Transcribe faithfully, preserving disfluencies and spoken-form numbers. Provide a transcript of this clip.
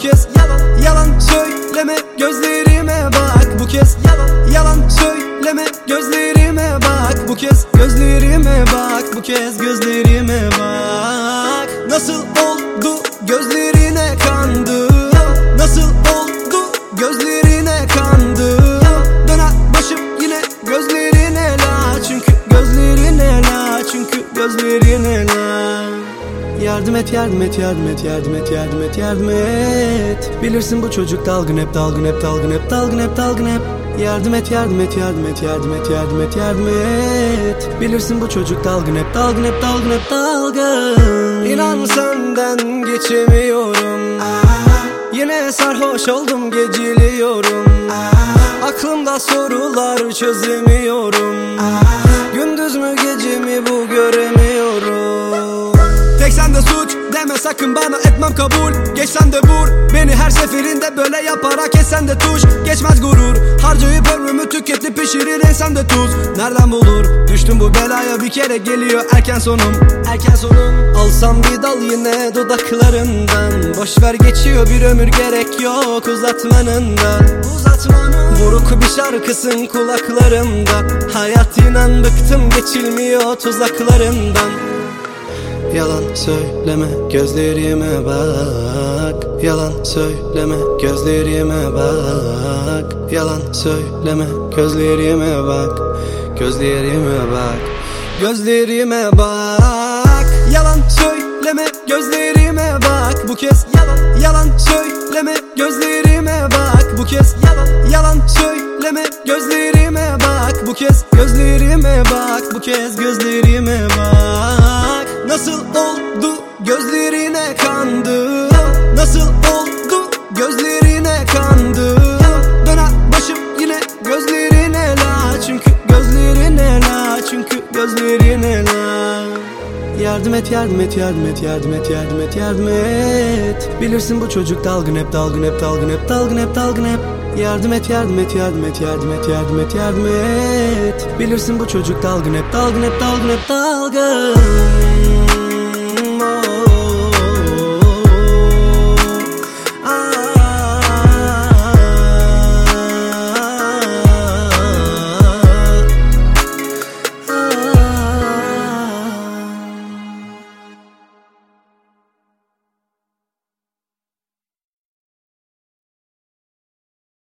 kez yalan, yalan söyleme, gözlerime bak. Bu kez yalan, yalan söyleme, gözlerime bak. Bu kez gözlerime bak, bu kez gözlerime bak. Nasıl oldu gözlerine kandım, nasıl oldu gözlerine kandım. Döner başım yine gözlerine la, çünkü gözlerine la, çünkü gözlerine la. Yardım et, yardım et, yardım et, yardım et, yardım et, yardım et. Bilirsin bu çocuk dalgın hep, dalgın hep, dalgın hep, dalgın hep, dalgın hep. Yardım et, yardım et, yardım et, yardım et, yardım et, yardım et. Bilirsin bu çocuk dalgın hep, dalgın hep, dalgın hep, dalgın. İnan senden geçemiyorum, yine sarhoş oldum geciliyorum. Aklımda sorular çözemiyorum. Gündüz mü gece mi bu göremiyorum. Tek sende suç deme sakın bana, etmem kabul. Geçsen de vur beni her seferinde, böyle yaparak esen de tuş. Geçmez gurur, harcayıp ömrümü tüketip pişirir insan de tuz. Nereden bulur düştüm bu belaya, bir kere geliyor erken sonum, erken sonum. Alsam bir dal yine dudaklarından, boşver geçiyor bir ömür, gerek yok uzatmanın da, uzatmanın. Buruk bir şarkısın kulaklarımda, hayat inan bıktım geçilmiyor tuzaklarından. Yalan söyleme, gözlerime bak. Yalan söyleme, gözlerime bak. Yalan söyleme, gözlerime bak. Gözlerime bak, gözlerime bak. Yalan söyleme, gözlerime bak. Bu kez yalan, yalan söyleme, gözlerime bak. Bu kez yalan, yalan söyleme, gözlerime bak. Bu kez gözlerime bak, bu kez gözlerime bak. Nasıl oldu gözlerine kandım, nasıl oldu gözlerine kandım. Döner başım yine gözlerine la, çünkü gözlerine la, çünkü gözlerine la. Yardım et, yardım et, yardım et, yardım et, yardım et, yardım et. Bilirsin bu çocuk dalgın hep, dalgın hep, dalgın hep, dalgın hep, dalgın hep. Yardım et, yardım et, yardım et, yardım et, yardım et, yardım et. Bilirsin bu çocuk dalgın hep, dalgın hep, dalgın hep, dalgın.